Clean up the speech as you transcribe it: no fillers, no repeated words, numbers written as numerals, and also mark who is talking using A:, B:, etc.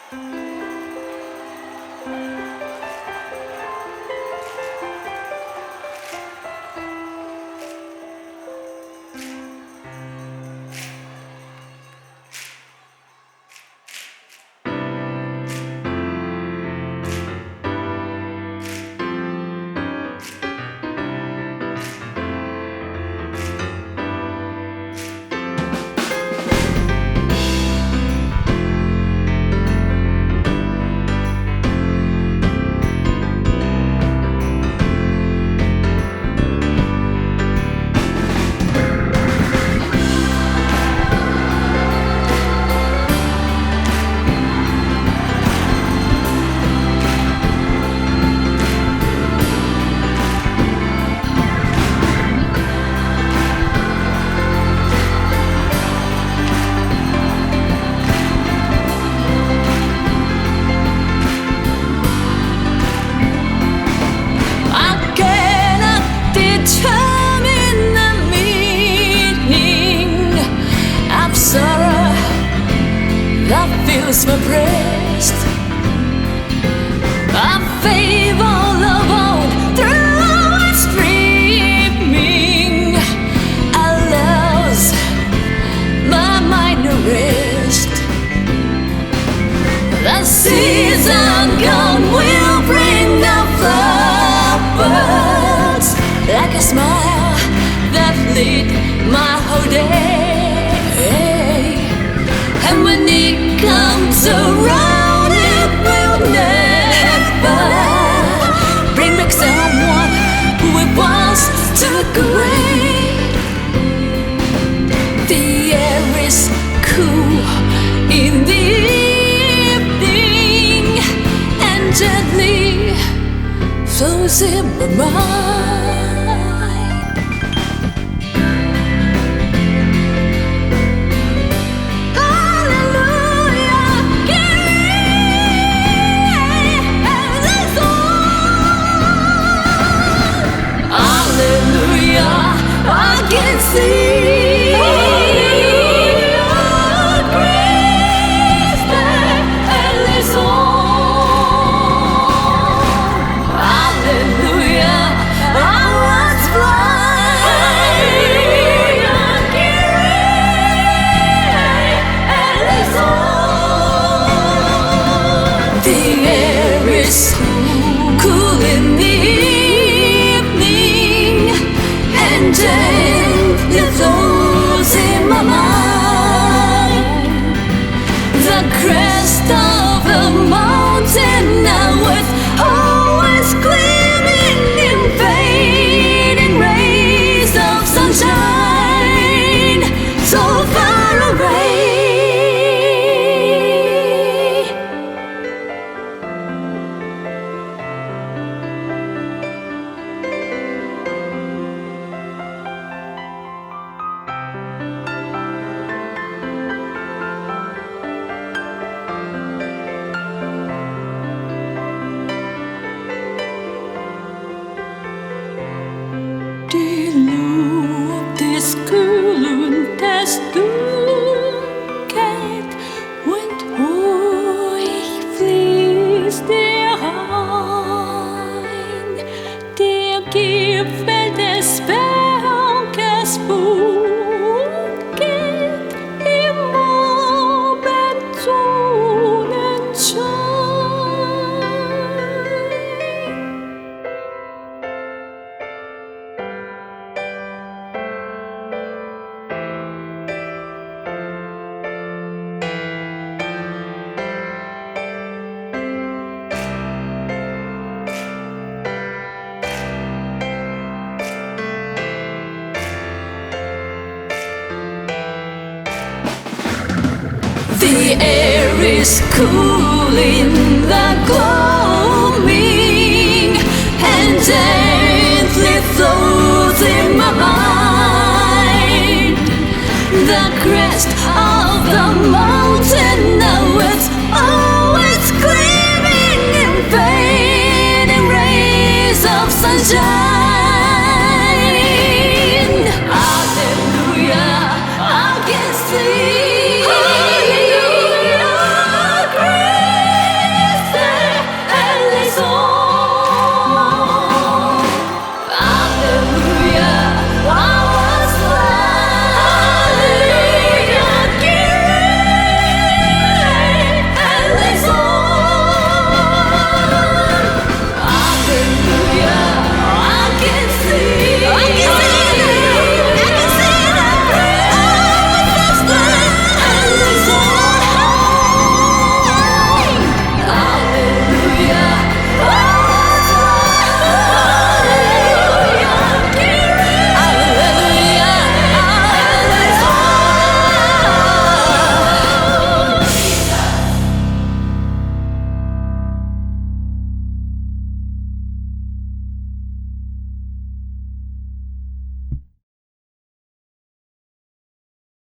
A: Fills my breast. A fable of old through its streaming. I lost my mind to rest. The season gone will bring the flowers like a smile that lit my whole day. And when it comes around, it will never bring back someone who it once took away. The air is cool in the evening and gently flows in my mind. I can see your grace and this song. Hallelujah, I was blind. Your grace and this song. The air is cool in the gently flows in my mind. The crest of a mountain now is always gleaming in fading rays of sunshine, so far away. Die Luft ist kühl und das Dunkelheit und ruhig fließt der Rhein. Der Gipfel des Berges funkelt im Abendsonnenschein. The air is cool in the gloaming and gently flows in my mind. The crest of the mountain